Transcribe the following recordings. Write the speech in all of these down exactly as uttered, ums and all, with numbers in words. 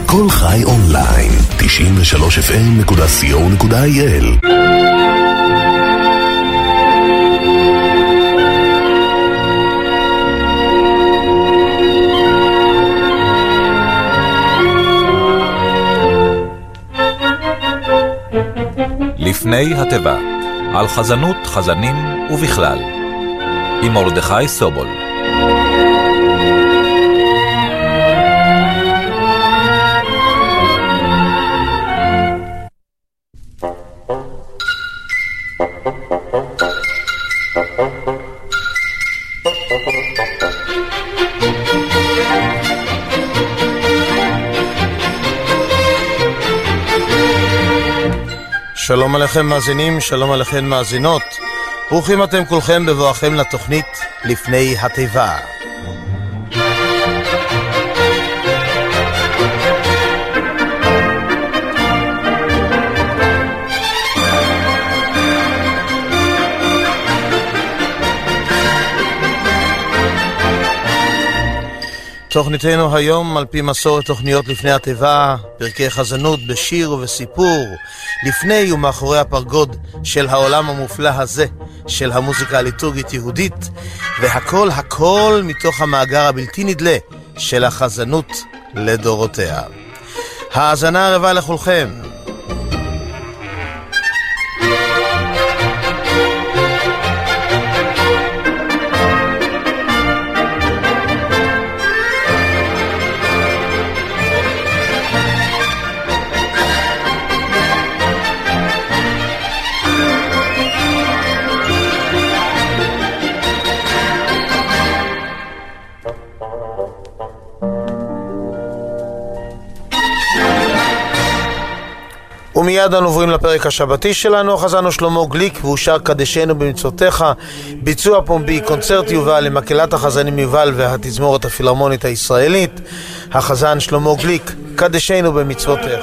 כל חי אונליין, תשעים ושלוש אף אם נקודה סי או נקודה איי אל. לפני התיבה, על חזנות, חזנים ובכלל, עם מרדכי סובול. שלום עליכם מאזינים, שלום עליכם מאזינות. ברוכים אתם כולכם בבואכם לתוכנית לפני התיבה. תוכניתנו היום על פי מסורת תוכניות לפני התיבה, פרקי חזנות בשיר ובסיפור, לפני ומאחורי הפרגוד של העולם המופלא הזה, של המוזיקה הליטורגית יהודית, והכל הכל מתוך המאגר הבלתי נדלה של החזנות לדורותיה. האזנה הרבה לכולכם. ומיד אנו עוברים לפרק השבתי שלנו. חזנו שלמה גליק והושר קדשנו במצוותיך, ביצוע פומבי, קונצרט יובל למקהלת החזנים יובל והתזמורת הפילהרמונית הישראלית. החזן שלמה גליק, קדשנו במצוותיך.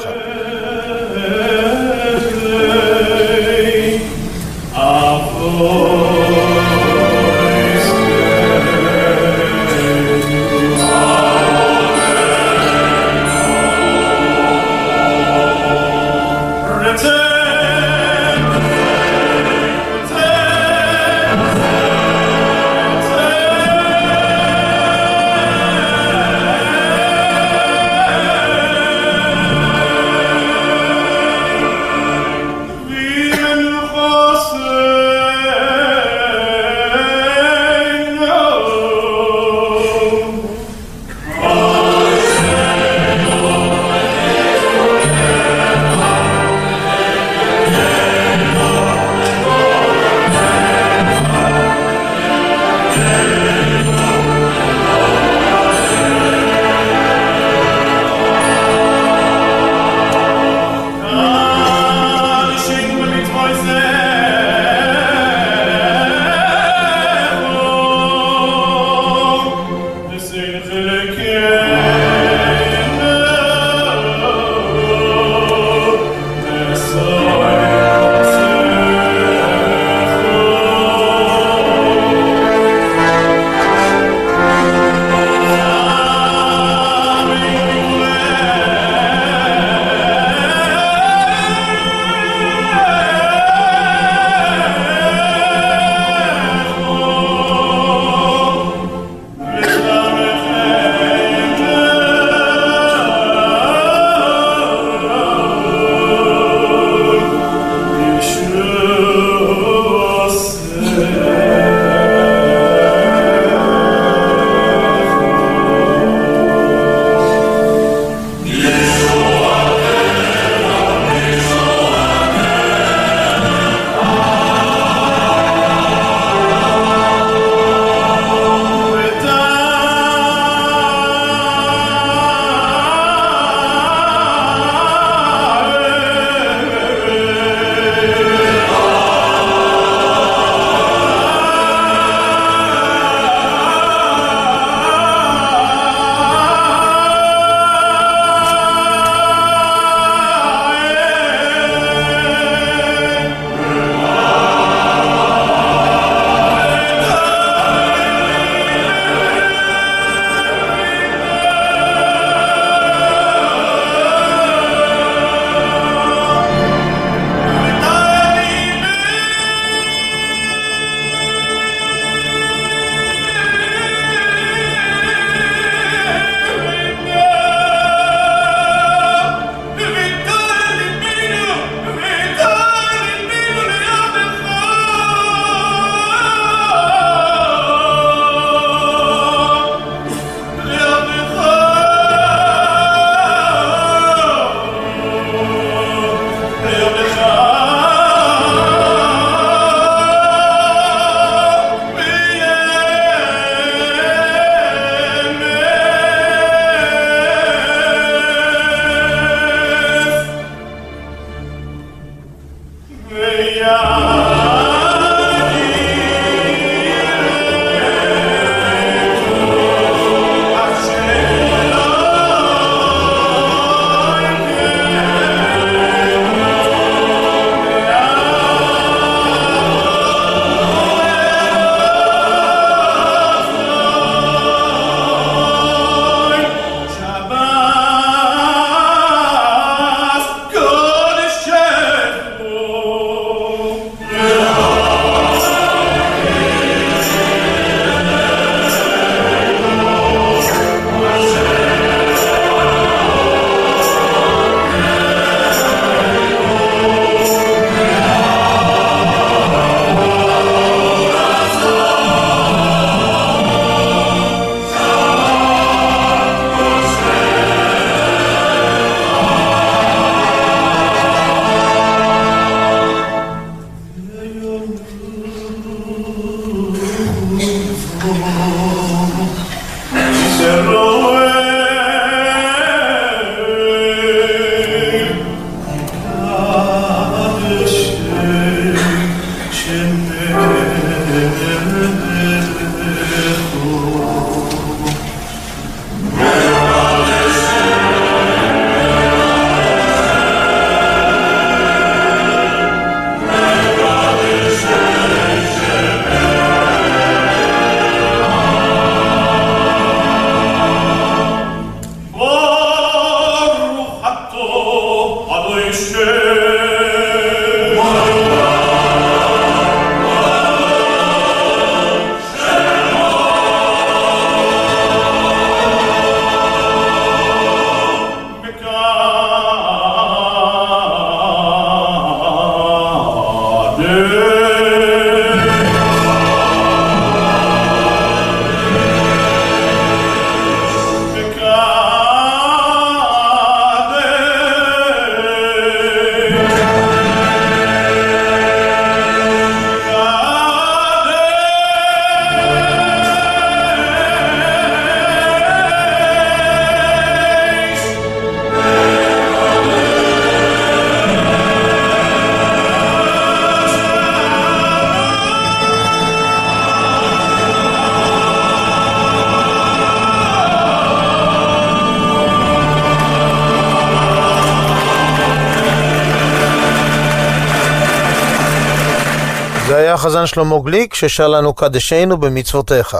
זה היה חזן שלמה גליק ששר לנו קדשנו במצוותיך.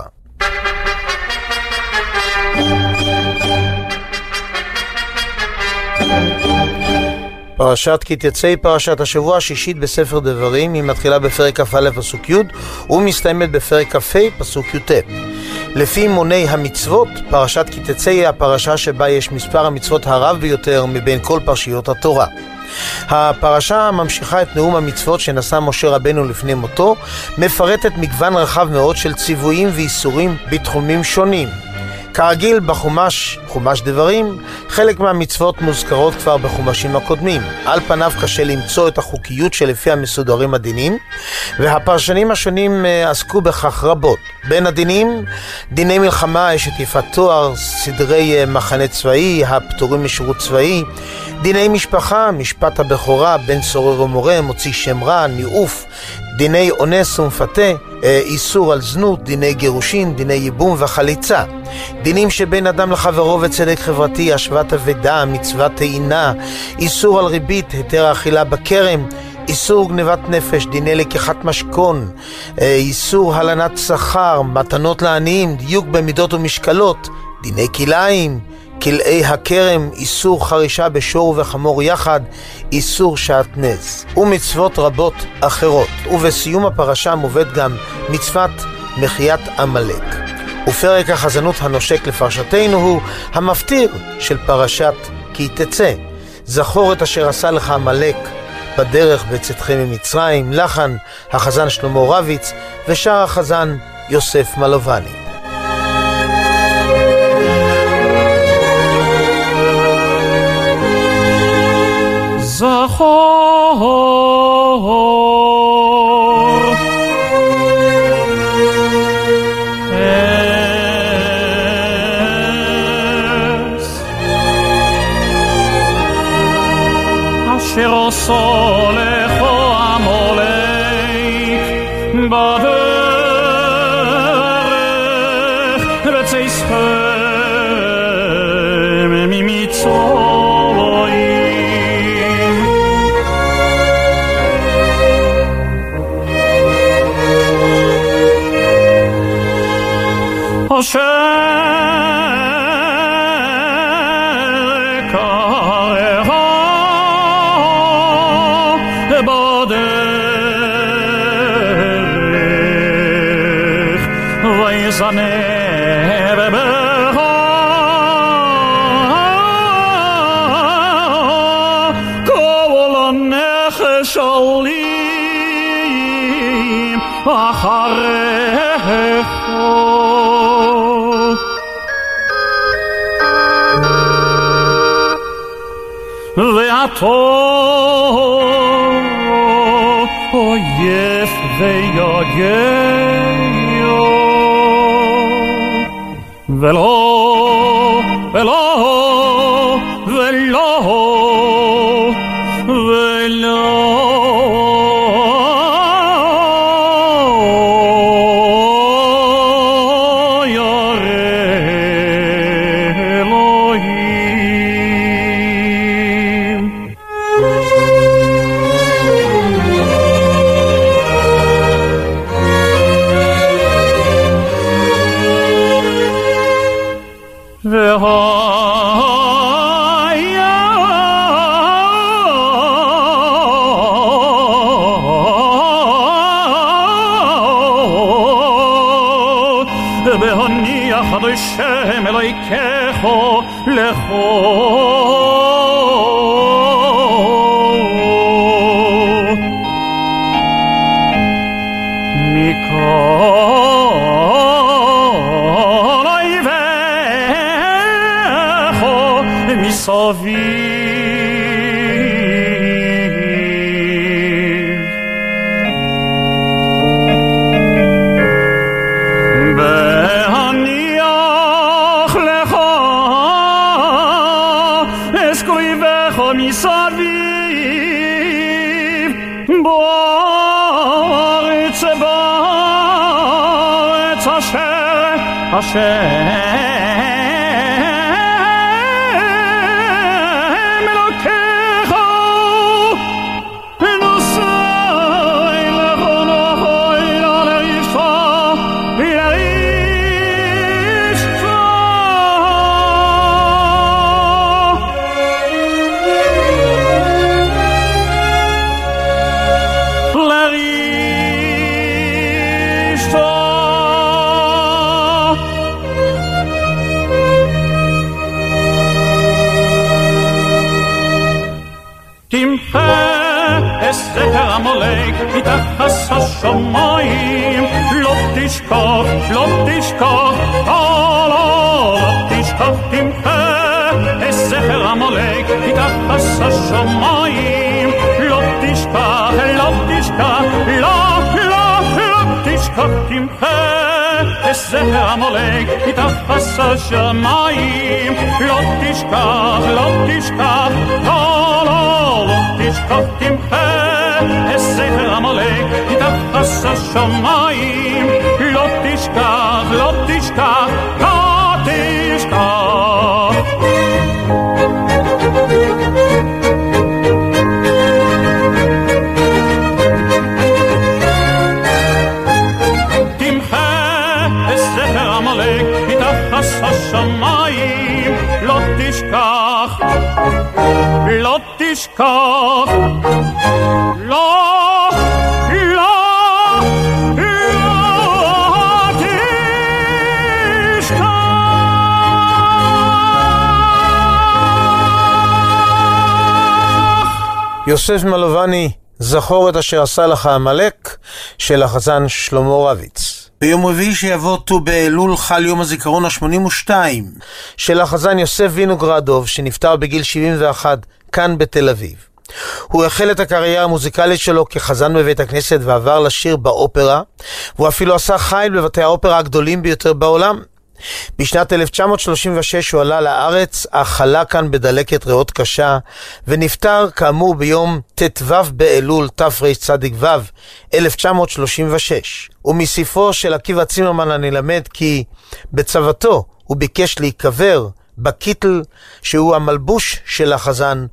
פרשת כי תצא היא פרשת השבוע השישית בספר דברים. היא מתחילה בפרק כ"א פסוק י' ומסתיימת בפרק כ"ה פסוק י"ט. לפי מוני המצוות, פרשת כי תצא היא הפרשה שבה יש מספר המצוות הרב ביותר מבין כל פרשיות התורה. הפרשה ממשיכה את נאום המצוות שנשא משה רבנו לפני מותו, מפרטת מגוון רחב מאוד של ציוויים ואיסורים בתחומים שונים. כרגיל בחומש, חומש דברים, חלק מהמצוות מוזכרות כבר בחומשים הקודמים. על פניו קשה למצוא את החוקיות שלפי המסודרים הדינים, והפרשנים השונים עסקו בכך רבות. בין הדינים, דיני מלחמה, אשת יפת תואר, סדרי מחנה צבאי, הפטורים משירות צבאי, דיני משפחה, משפט הבכורה, בן סורר ומורה, מוציא שם רע, ניאוף, דיני אונס ומפתה, איסור על זנות, דיני גירושין, דיני ייבום וחליצה, דינים שבין אדם לחברו וצדק חברתי, השוואת אבדה, מצוות טעינה, איסור על ריבית, היתר האכילה בכרם, איסור גנבת נפש, דיני לקיחת משכון, איסור הלנת שכר, מתנות לעניים, דיוק במידות ומשקלות, דיני כלאיים, כלאי הכרם, איסור חרישה בשור וחמור יחד, איסור שעטנז, ומצוות רבות אחרות. ובסיום הפרשה מובאת גם מצוות מחיית עמלק. ופרק החזנות הנושק לפרשתנו הוא המפטיר של פרשת כי תצא. זכור את אשר עשה לך עמלק בדרך בצאתכם ממצרים. לחן החזן שלמה רביץ ושר החזן יוסף מלובני. זכור אס אשר עשו לך עמלק בדרך בצאתכם ממצרים. אשר קראה בדרך ויזנה בברך כל הנפש עולים אחריך ואתו אויף ויגע ולא ולא ולא ולא בהניח לשם אלוהיכך לכל לכל מסביב בארץ בארץ אשר אשר מתחת השמיים לא תשכח, לא תשכח, לא, לא, לא תשכח, תמחה את זכר עמלק מתחת השמיים לא תשכח, לא תשכח, לא, לא, לא תשכח, תמחה את זכר עמלק מתחת השמיים לא תשכח, לא תשכח, לא, לא, לא תשכח, תמחה זכר עמלק מתחת השמיים לא תשכח, לא תשכח, לא תשכח. תמחה זכר עמלק מתחת השמיים לא תשכח, לא תשכח, לא יוסף מלובני, זכור את אשר עשה לך עמלק, של החזן שלמה רביץ. ביום רביעי שיבוא ט"ו באלול חל יום הזיכרון ה-שמונים ושתיים של החזן יוסף וינוגרדוב, שנפטר בגיל שבעים ואחת כאן בתל אביב. הוא החל את הקריירה המוזיקלית שלו כחזן בבית הכנסת ועבר לשיר באופרה, והוא אפילו עשה חיל בבתי האופרה הגדולים ביותר בעולם. בשנת אלף תשע מאות שלושים ושש הוא עלה לארץ, אך חלה כאן בדלקת ריאות קשה, ונפטר כאמור ביום ט"ו באלול תרצ"ו אלף תשע מאות שלושים ושש. ומספרו של עקיבא צימרמן אני למד כי בצוותו הוא ביקש להיקבר בקיטל שהוא המלבוש של החזן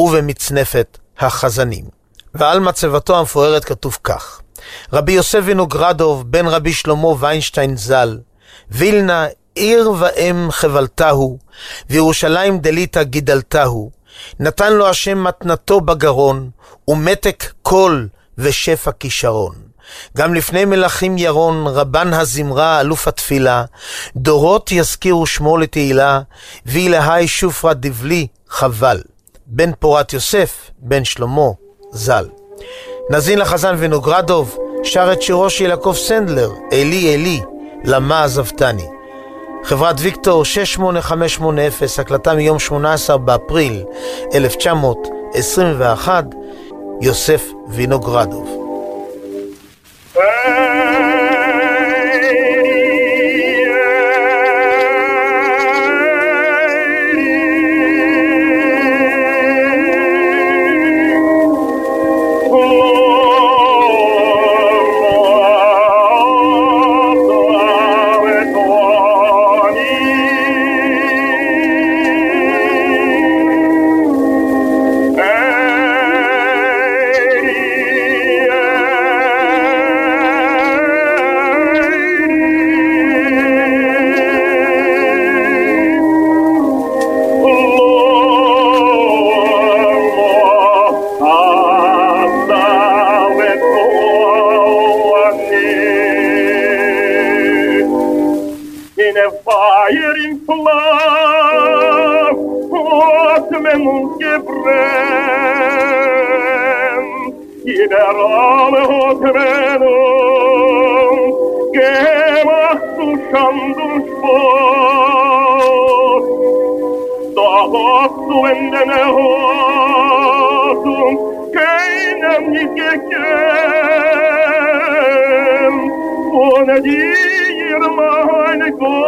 ובמצנפת החזנים. ועל מצבתו המפוארת כתוב כך: רבי יוסף וינוגרדוב בן רבי שלמה ויינשטיין ז"ל, וילנה עיר ואם חבלתהו, וירושלים דליטה גידלתהו, נתן לו השם מתנתו בגרון, ומתק קול ושפע כישרון. גם לפני מלכים ירון, רבן הזמרה, אלוף התפילה, דורות יזכירו שמו לתהילה, ואילהי שופרה דבלי חבל, בן פורת יוסף, בן שלמה ז"ל. נזין לחזן וינוגרדוב, שר את שירו של יעקב סנדלר, אלי אלי, למה עזבתני. חברת ויקטור שש שמונה חמש שמונה אפס, הקלטה מיום שמונה עשר באפריל אלף תשע מאות עשרים ואחת, יוסף וינוגרדוב.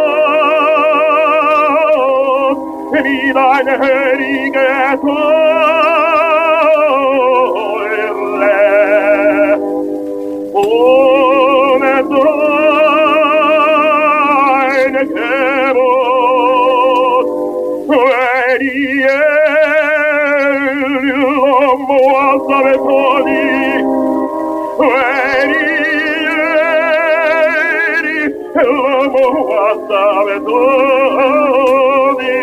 Wie deine Heilige Tor l'uomo alzavetoni, veri, veri, l'uomo alzavetoni.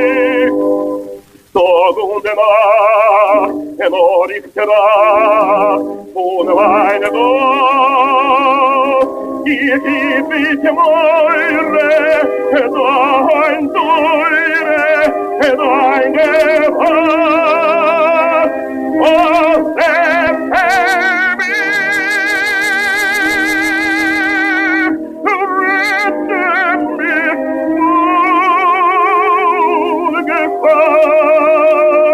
Sekunde nach, en orikterà, un weine do, ich bitte meure, et ein teure, et ein Gefahr, und der Himmel, rette mich vor Gefahr.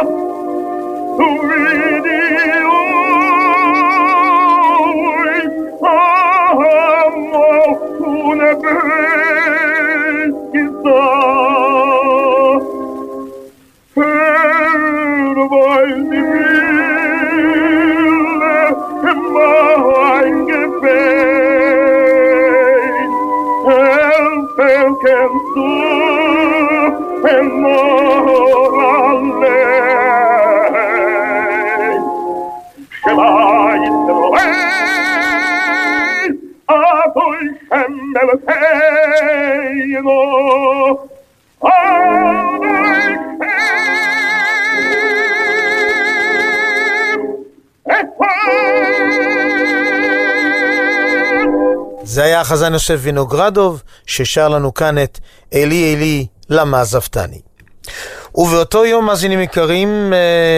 Kennst du en moralen Schleid Schleid Ad euch Himmel Heino Ad euch זה היה החזן יוסף וינוגרדוב ששר לנו כאן את אלי אלי למה עזבתני. ובאותו יום, מאזינים יקרים,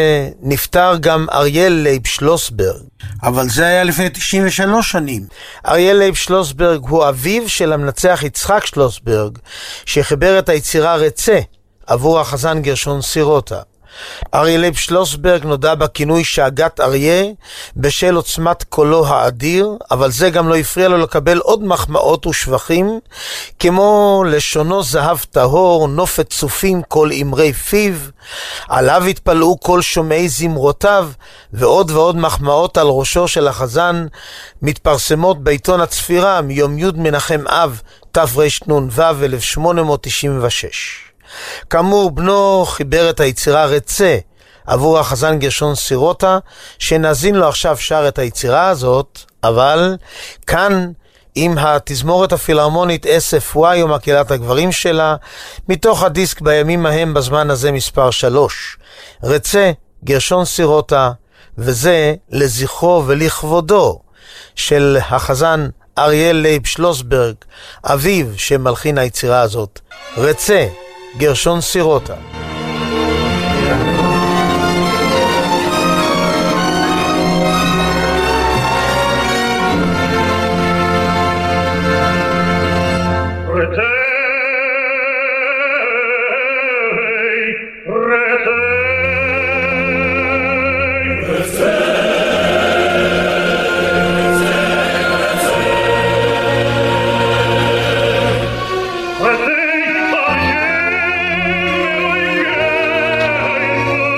נפטר גם אריאל לייב שלוסברג. אבל זה היה לפני תשעים ושלוש שנים. אריאל לייב שלוסברג הוא אביו של המנצח יצחק שלוסברג, שחיבר את היצירה רצה עבור החזן גרשון סירוטה. אריה לייב שלוסברג נודע בכינוי שאגת אריה בשל עוצמת קולו האדיר, אבל זה גם לא הפריע לו לקבל עוד מחמאות ושבחים, כמו לשונו זהב טהור, נופת צופים כל אמרי פיו, עליו התפלאו כל שומעי זמרותיו, ועוד ועוד מחמאות על ראשו של החזן מתפרסמות בעיתון הצפירה מיום י' מנחם אב תרנ"ו אלף שמונה מאות תשעים ושש. כאמור, בנו חיבר את היצירה רצה עבור החזן גרשון סירוטה, שנאזין לו עכשיו שר את היצירה הזאת, אבל כאן עם התזמורת הפילהרמונית אס אף וואי ומקהלת הגברים שלה, מתוך הדיסק בימים ההם בזמן הזה מספר שלוש. רצה גרשון סירוטה, וזה לזכרו ולכבודו של החזן אריאל לייב שלוסברג, אביו שמלחין היצירה הזאת. רצה גרשון סירוטה. Thank you.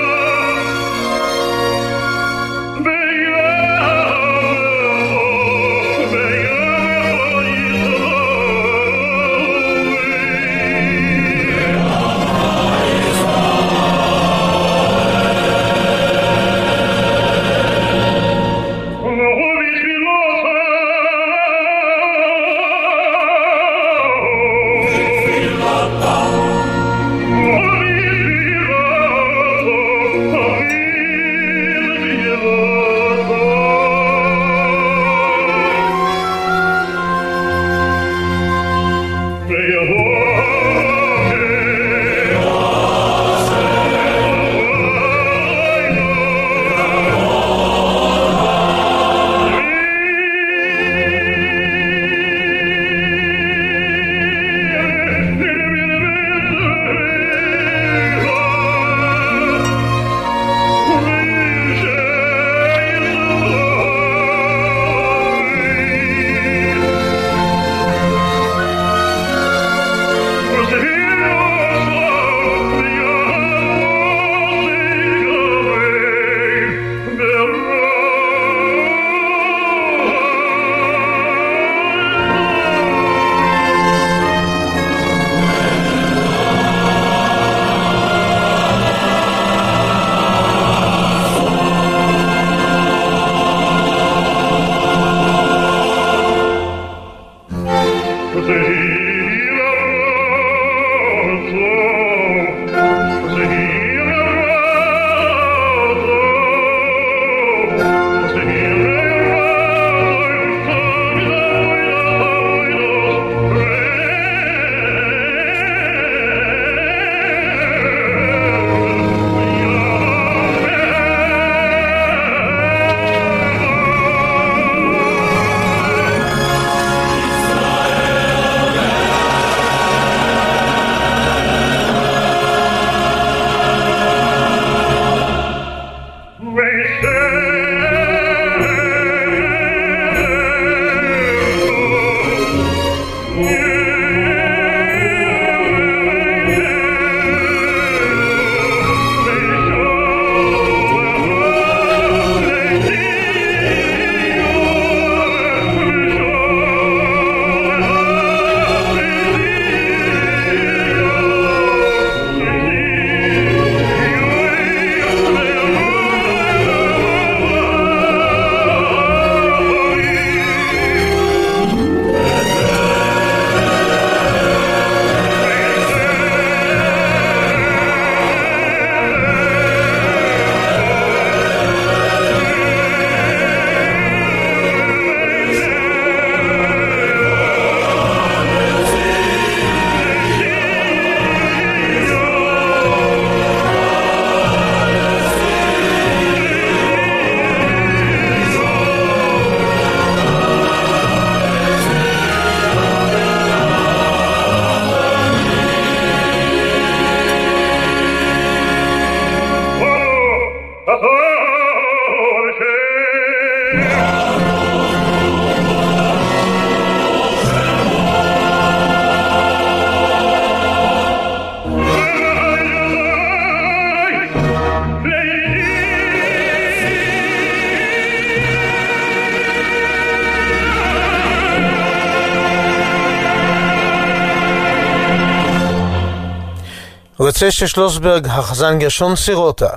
רוצה ששלוסברג, החזן גרשון סירוטה,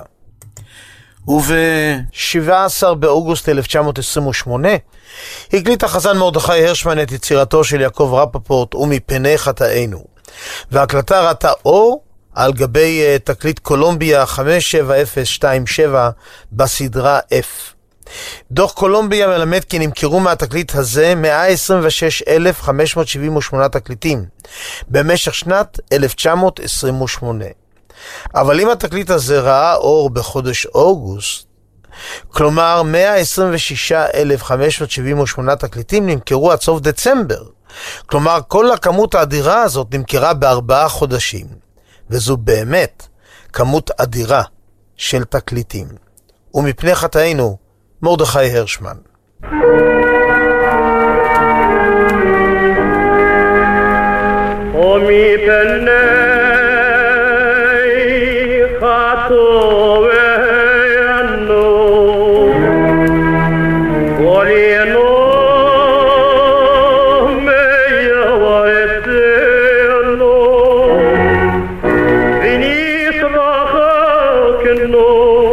וב-שבעה עשר באוגוסט אלף תשע מאות עשרים ושמונה הקליט החזן מרדכי הרשמן את יצירתו של יעקב רפפורט ומפני חטאינו, וההקלטה ראתה אור על גבי uh, תקליט קולומביה חמש שבע אפס שתיים שבע בסדרה F. דוח קולומביה מלמד כי נמכרו מהתקליט הזה מאה עשרים ושש אלף חמש מאות שבעים ושמונה תקליטים במשך שנת אלף תשע מאות עשרים ושמונה. אבל אם התקליט הזה ראה אור בחודש אוגוסט, כלומר מאה עשרים ושישה אלף חמש מאות שבעים ושמונה תקליטים נמכרו עד סוף דצמבר, כלומר כל הכמות האדירה הזאת נמכרה בארבעה חודשים, וזו באמת כמות אדירה של תקליטים. ומפני חטאינו, מרדכי הרשמן. ומפני חטאינו גלינו מיועדנו ונשרחנו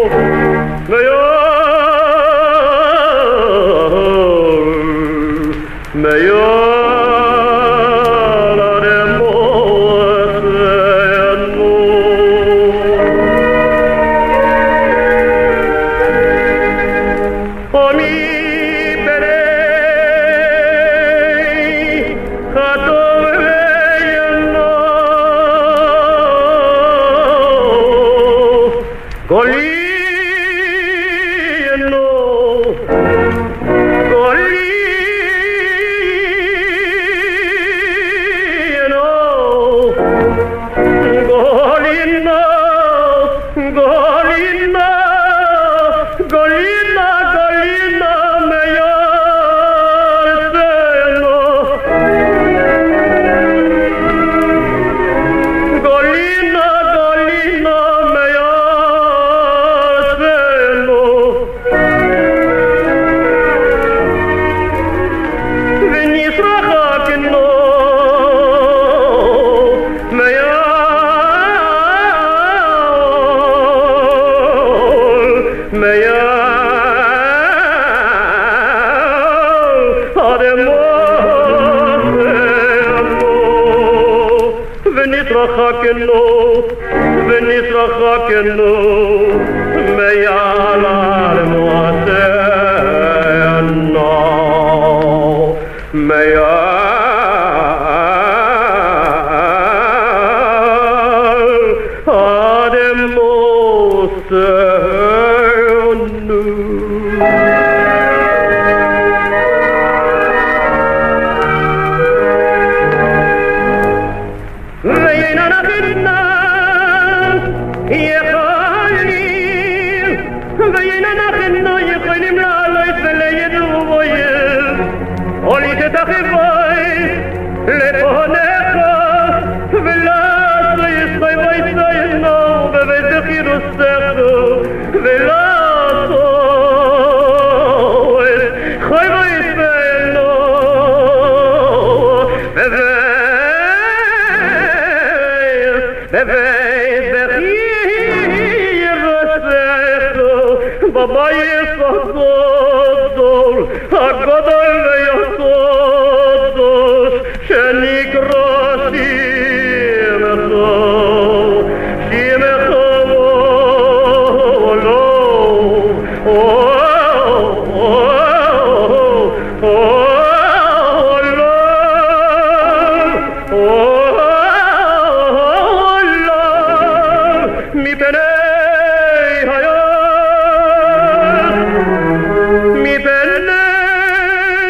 ונתרחקנו ונתרחקנו מעל אדמותינו מעל אדמותינו. mi belle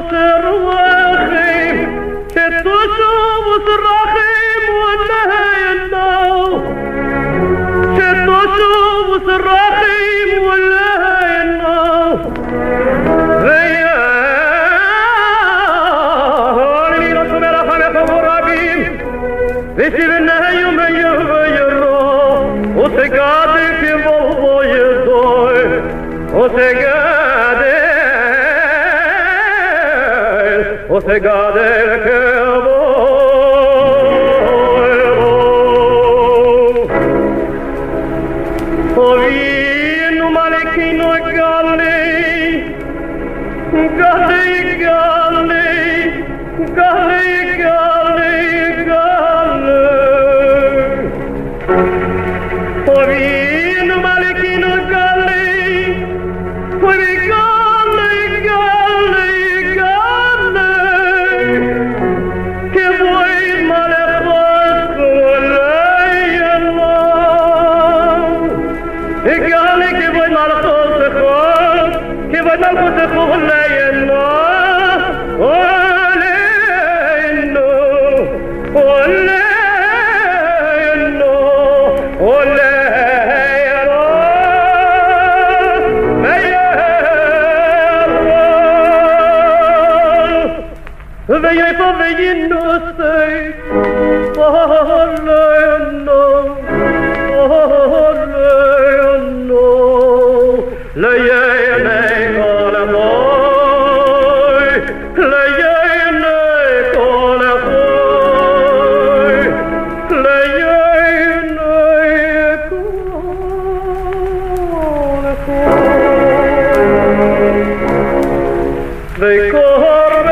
وصراخيم شتوشو وصراخيم ولا ينو شتوشو وصراخيم ولا ينو هيا هوني رسول الله خلق ورابيم بسبنا يوم يوم يرو وسقادك بابا يدوي وسقادك وسقادك وين مالكين وقالي قالي قالي قالي قالي قالي وين مالكين وقالي قالي قالي قالي كيف وين مالك ولا يلا قالي كيف وين مالك كيف وين مالك ولا يلا ولا ينو ولا ينو ولا ينو Vejai pa vejinno sei, alle no, alle no, lei nei cole voi, lei nei cole voi, lei nei cole voi. Vei corre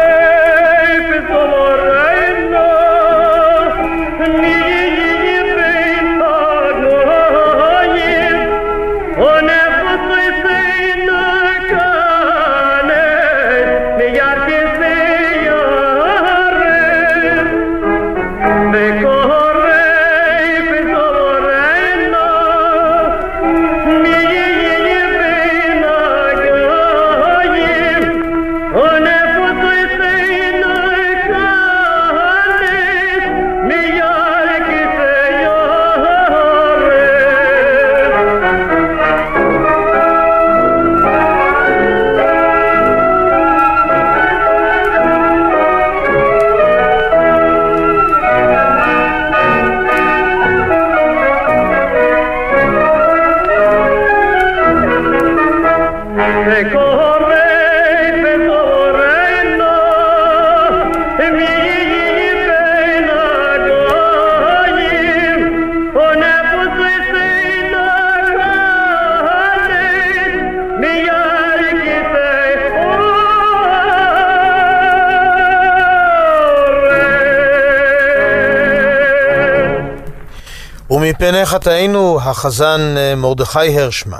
ומפני חטאינו, החזן מרדכי הרשמן.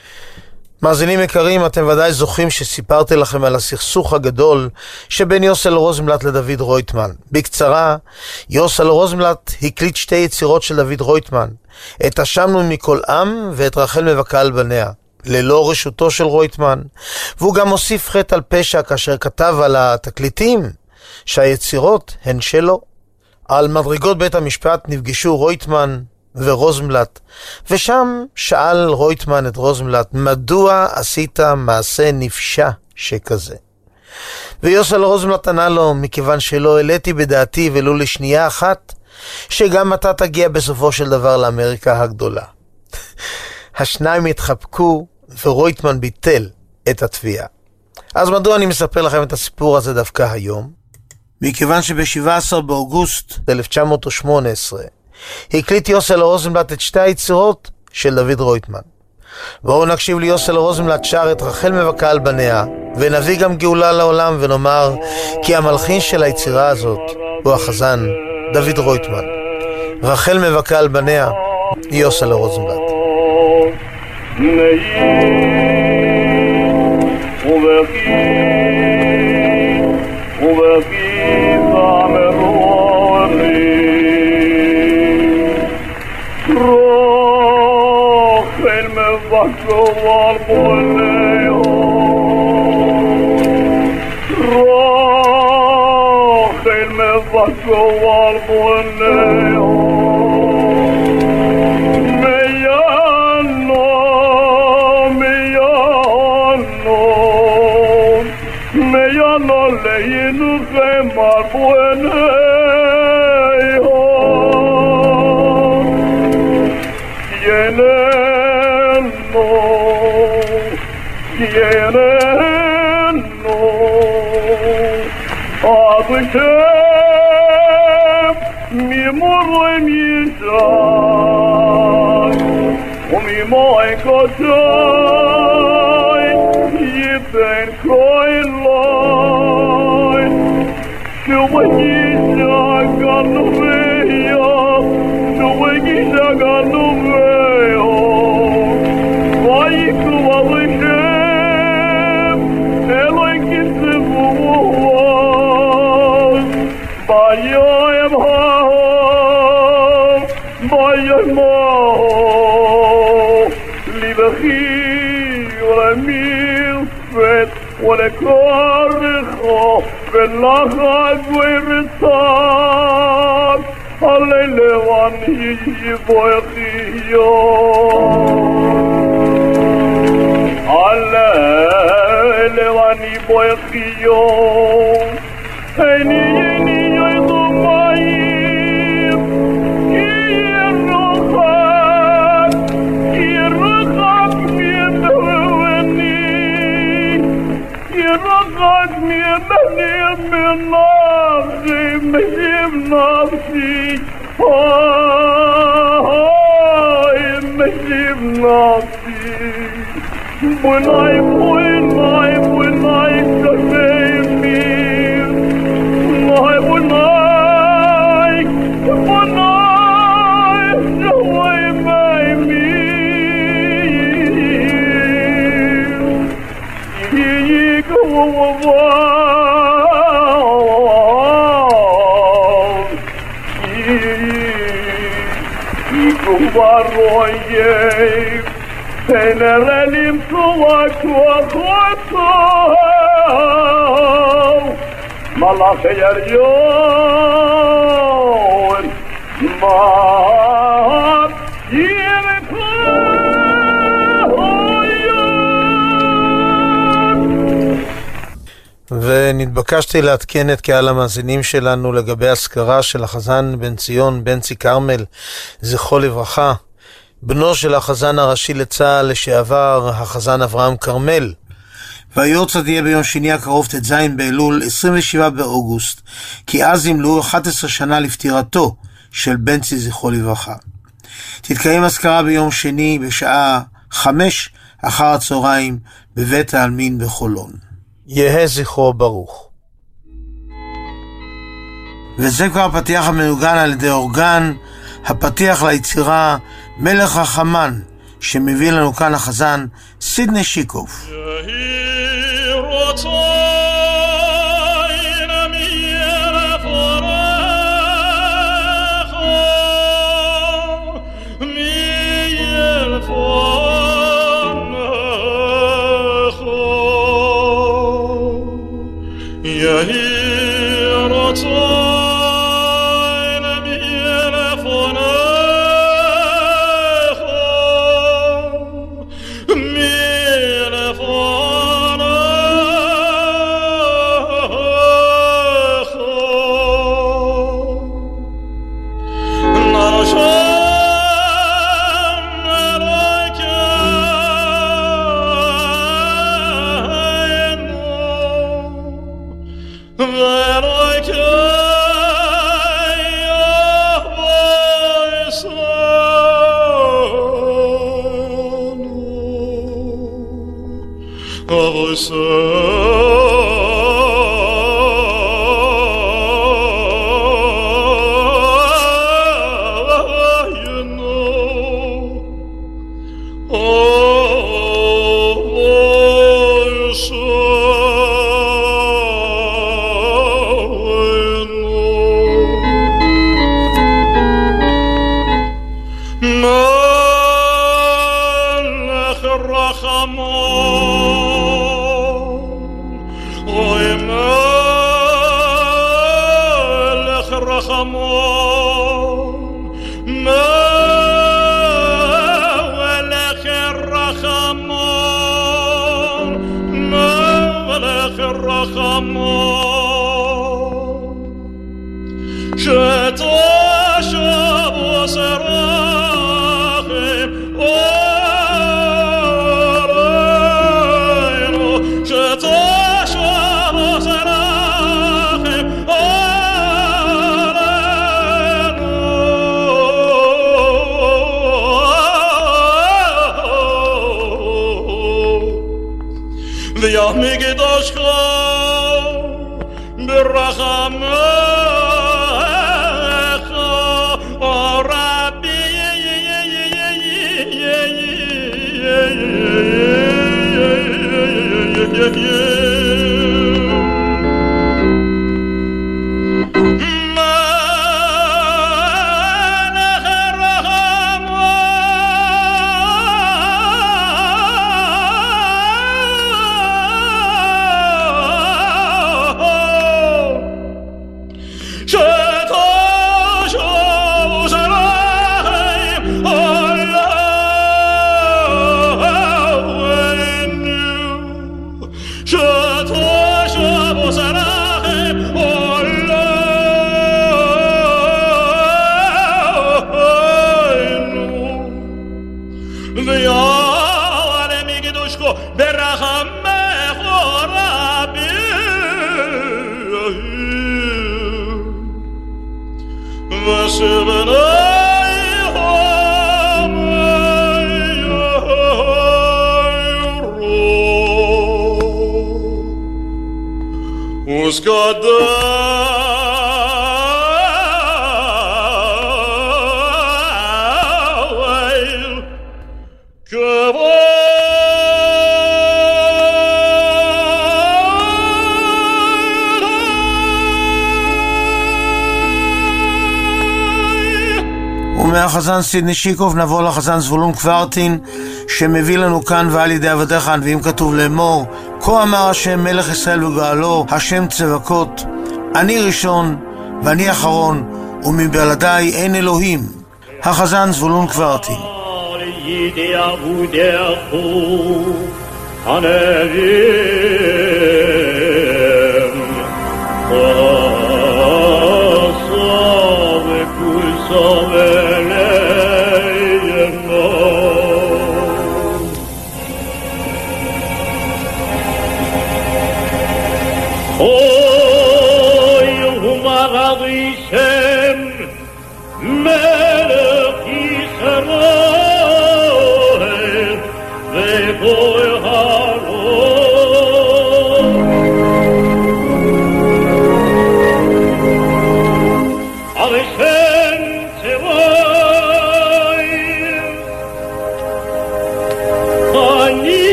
מאזינים יקרים, אתם ודאי זוכרים שסיפרתי לכם על הסכסוך הגדול שבין יוסל רוזנבלט לדוד רויטמן. בקצרה, יוסל רוזנבלט הקליט שתי יצירות של דוד רויטמן, את אשמנו מכל עם ואת רחל מבכה על בניה, ללא רשותו של רויטמן, והוא גם הוסיף חטא על פשע כאשר כתב על התקליטים שהיצירות הן שלו. על מדרגות בית המשפט נפגשו רויטמן ורוזנבלט, ושם שאל רויטמן את רוזנבלט, מדוע עשית מעשה נפשע שכזה? ויוסל רוזנבלט ענה לו, מכיוון שלא העליתי בדעתי ולו לשנייה אחת, שגם אתה תגיע בסופו של דבר לאמריקה הגדולה. השניים התחבקו ורויטמן ביטל את התביעה. אז מדוע אני מספר לכם את הסיפור הזה דווקא היום? מכיוון שב-שבעה עשר באוגוסט אלף תשע מאות שמונה עשרה הקליט יוסל רוזנבלט את שתי היצירות של דוד רויטמן. בואו נקשיב ליוסל רוזנבלט שר את רחל מבכה על בניה, ונביא גם גאולה לעולם ונאמר כי המלחין של היצירה הזאת הוא החזן דוד רויטמן. רחל מבכה על בניה, יוסל רוזנבלט. Rochel me vaco al poleo Rochel al bueneo me llano me llano me llano leyendo que mal bueneo llenendo llenendo Adışım mi morre mi jay O mi mai kocay Yipen kroy loy Şuvayi şagan veya Şuvayi şagan veya Vay kuvalışım Eloy kisi vuva Bayım ha, bayım ha, liebe Chile milfet, wale korcho, velachad veretzad, alelevan yivochiyo. Alelevan yivochiyo. Eni eni yoydu mayim Kirruchat Kirruchat miedveni Kirruchat miedveni Min nafsi Mehim nafsi Ay Mehim nafsi Bunay bunay bunay Kasemi One night, one night, away by me. You go wild, you go baroye. Tenerelim tuak tuak tuak. Malach yer yon mat ונתבקשתי לעדכן את קהל המאזינים שלנו לגבי הזכרה של החזן בן ציון, בנצי כרמל, זכרו לברכה, בנו של החזן הראשי לצה"ל לשעבר, החזן אברהם כרמל. והיורצייט תהיה ביום שני הקרוב ט"ז באלול עשרים ושבעה באוגוסט, כי אז ימלאו אחת עשרה שנה לפטירתו של בנצי זכרו לברכה. תתקיים אזכרה ביום שני בשעה חמש אחר הצהריים בבית העלמין בחולון. יהא זכרו ברוך. וזה כבר הפתיח המנוגן על ידי אורגן, הפתיח ליצירה מלך החמן, שמביא לנו כאן החזן סידני שיקוף. Oh, ומהחזן סידני שיקוב נבוא לחזן זבולון קוורטין שמביא לנו כאן ועל ידי עבדיך הנביאים כתוב לאמור כה אמר השם מלך ישראל וגואלו השם צבקות אני ראשון ואני אחרון ומבלעדיי אין אלוהים. החזן זבולון קוורטין.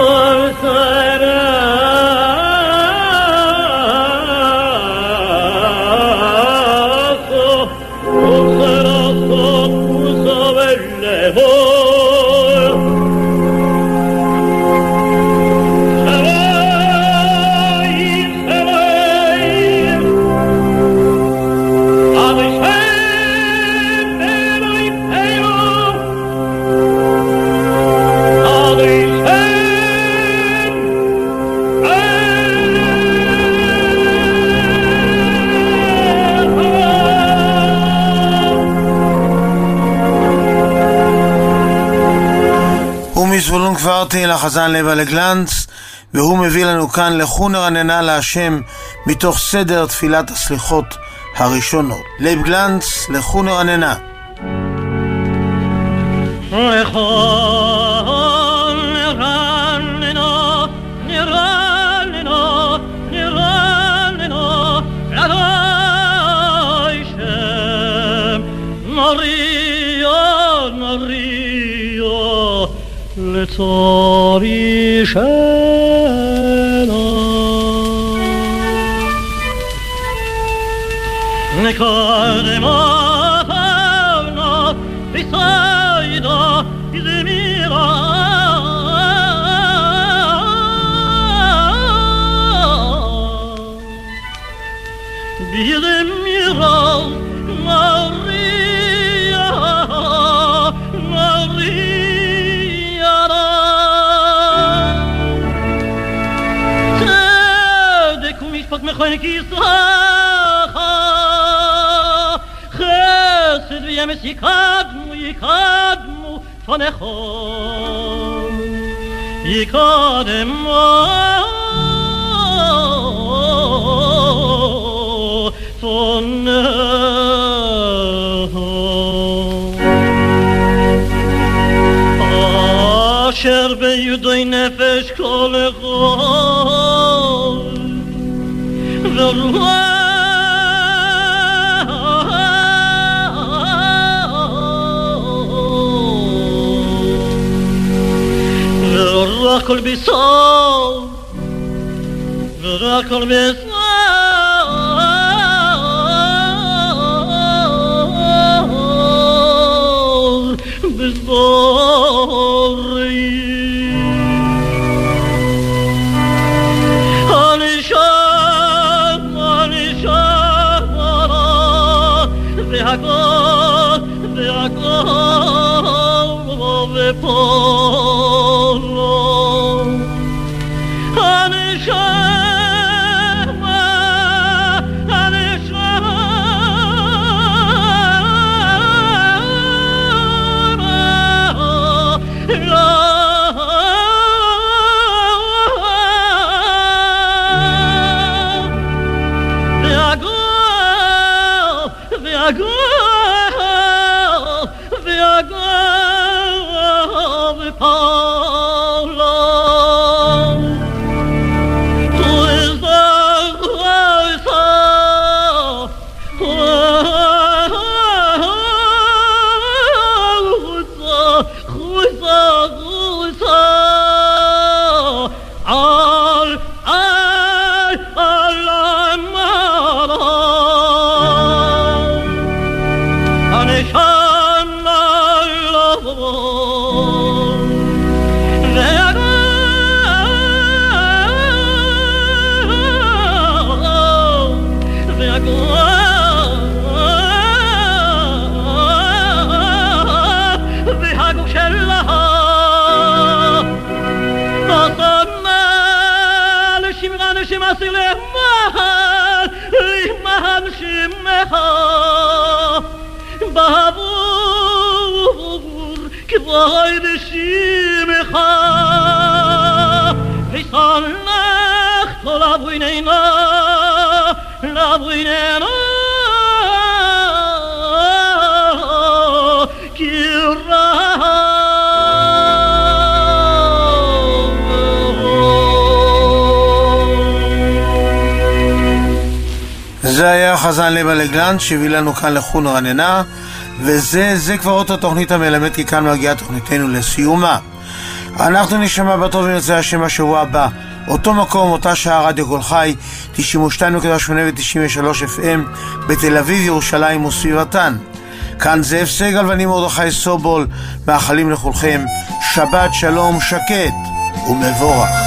זבולון קוורטי לחזן לב אלגלנץ, והוא מביא לנו כאן לכו נרננה להשם מתוך סדר תפילת הסליחות הראשונות. לב גלנץ, לכו נרננה. לצורי שלה נקדם אותנו בסיידה זמירה בזמירה מריה מריה מכון כיסך חסד וימס יקדמו יקדמו פניכם יקדם פניכם אשר בידי נפש כל אחד ורוח ורוח כל ביסור ורוח כל ביסור ביסורי והכל, והכל, ופולו הנשמה, בעבור כבוד שמך ושנך כל אבויננו לאבויננו זה היה חזן לב אלגלנץ שהביא לנו כאן לכו נרננה, וזה זה כבר אותה תוכנית המלמד, כי כאן מגיעה תוכניתנו לסיומה. אנחנו נשמע בטוב ונרצה השם השבוע הבא, אותו מקום, אותה שעה, רדיו קול חי, תשעים ושתיים נקודה שמונה ו-תשעים ושלוש אף אם בתל אביב, ירושלים וסביבתן. כאן זאב סגל ואני מרדכי סובול, מאחלים לכולכם שבת שלום שקט ומבורך.